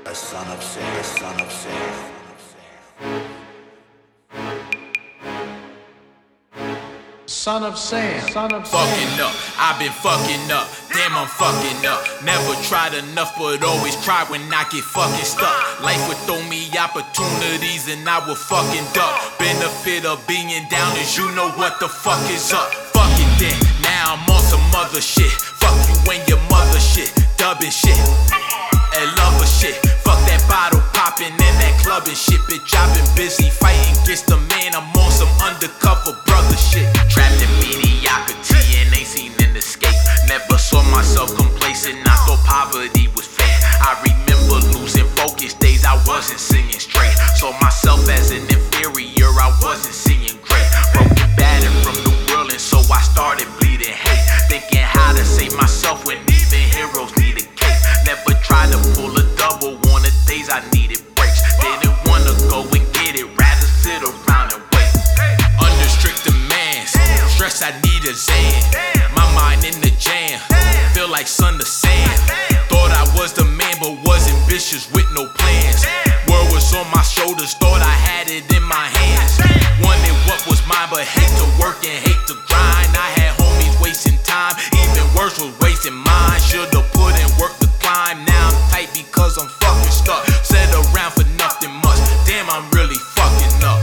A son of Sam, a son of Sam. Son of Sam, son of Sam. Fucking up, I've been fucking up. Damn, I'm fucking up. Never tried enough, but always try when I get fucking stuck. Life would throw me opportunities and I would fucking duck. Benefit of being down is you know what the fuck is up. Fuck it then, now I'm on some other shit. Fuck you and your mother shit, dubbing shit, and lover shit. Fuck that bottle popping and that clubbing shit. Bitch, I've been busy fighting against the man. I'm on some undercover brother shit. Trapped in mediocrity and ain't seen an escape. Never saw myself complacent, I thought poverty was fake. I remember losing focus days I wasn't singing straight. Saw myself as an inferior, I wasn't seeing great. Broken battered from the world and so I started bleeding hate. Thinking how to save myself when even heroes need a cake. Never tried to pull a double on the days I needed breaks. Didn't wanna go and get it, rather sit around and wait. Under strict demands, stress I need a Zan. My mind in the jam, feel like Son of Sam. Thought I was the man but was ambitious with no plans. World was on my shoulders, thought I had it in my hands. Wanted what was mine but hate to work and hate to grind. I had homies wasting time, even worse was wasting mine. Should've put in work to climb, now I'm tight because I'm fucking stuck. Sat around for nothing much, damn I'm really fucking up.